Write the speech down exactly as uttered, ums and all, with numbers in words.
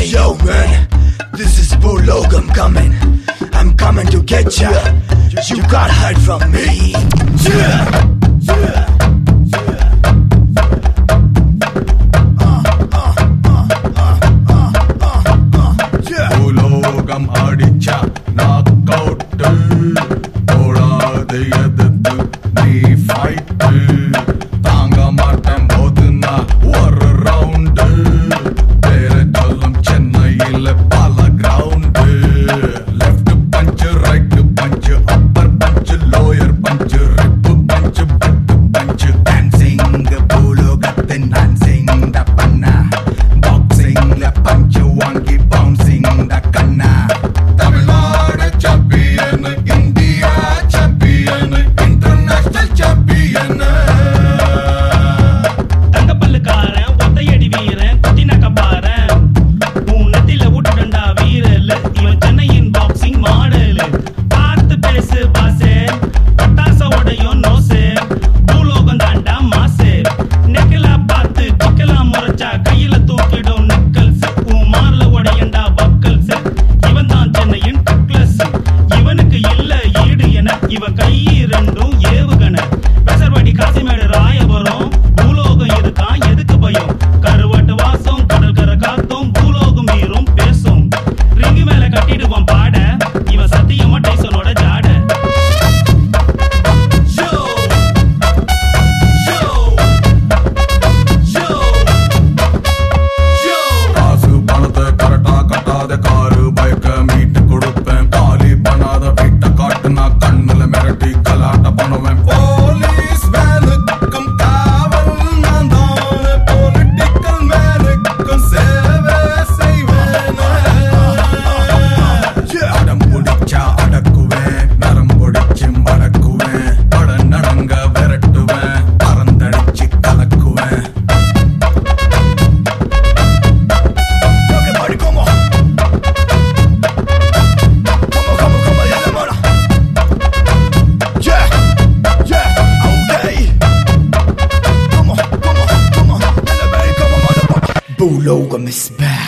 Yo man, this is Bulldog, I'm coming. I'm coming to get ya. You can't hide from me. Yeah, yeah. பூலோகம் அடிச்சா knock out போடாத எதிர்த்து நீ fight தாங்க மாட்டேன் போதுன்னா ஒரு ரவுண்டு பேர சொல்லும் சென்னையில் பல கிரவுண்டு லெஃப்ட் பஞ்சு ரைட் பஞ்சு அப்பர் பஞ்சு லோயர் பஞ்சு ரிப்பு பஞ்சு பட்டு பஞ்சு டான்சிங் பூலோகத்தின் டான்சிங் த பண்ணா பாக்ஸிங்ல பஞ்சு வாங்கி பவுன்சிங் த கண்ணா Tamil Nadu champion India champion international champion தங்க பல்லுக்காரன் ஒத்தையடி வீரன் குட்டி நக்கப்பாரன் உன்னத்தில விட்டுடண்டா வீரல் இவன் சென்னையின் பாக்ஸிங் மாடல் பார்த்து பேசு பாசே பட்டாச உடையும் நோசு பூலோகம் தாண்டா மாசு நெக்கலா பார்த்து சிக்கலாம் முறைச்சா கையில தூக்கிடும் நெக்கல்ஸ் உன் மார்ல உடையண்டா பக்கல்ஸ் இவன் தான் சென்னையின் டக்லஸ் இவனுக்கு இல்ல ஈடு என இவன் கை ரெண்டும் ஏவுகண பெசர்வடி காசிமேடு ராயபுரம் பூலோகம் இருக்கான் எதுக்கு பயம் கருவாட்டு வாசம் கடல் கரை காத்தும் பூலோகம் மீறும் பேசும் ரிங்கு மேல கட்டிடுவான் பாட இவன் சத்தியமா டைசனோட ஜாட Yo! Yo! Yo! Yo! காசு பணத்தை கரெக்டா கட்டாத காரு பைக்க மீட்டு கொடுப்பேன் காலி பண்ணாத வீட்டை காட்டுனா கண்ணுல மிரட்டி கலாட்ட பண்ணுவேன் போலீஸ் வேனுக்கும் காவல் நான் தானே பொலிட்டிக்கல் மேனுக்கும் சேவை செய்வேன் அடம் பிடிச்சா அடக்குவேன் நரம் பிடிச்சு மடக்குவேன் பட நடங்க விரட்டுவேன் பறந்தடிச்சு கலக்குவேன் Everybody, come on. Come on, come on, come on, yeah, man. Yeah, yeah, okay. Come on, come on, come on. Everybody, come on, motherfucker. Bulldog is back.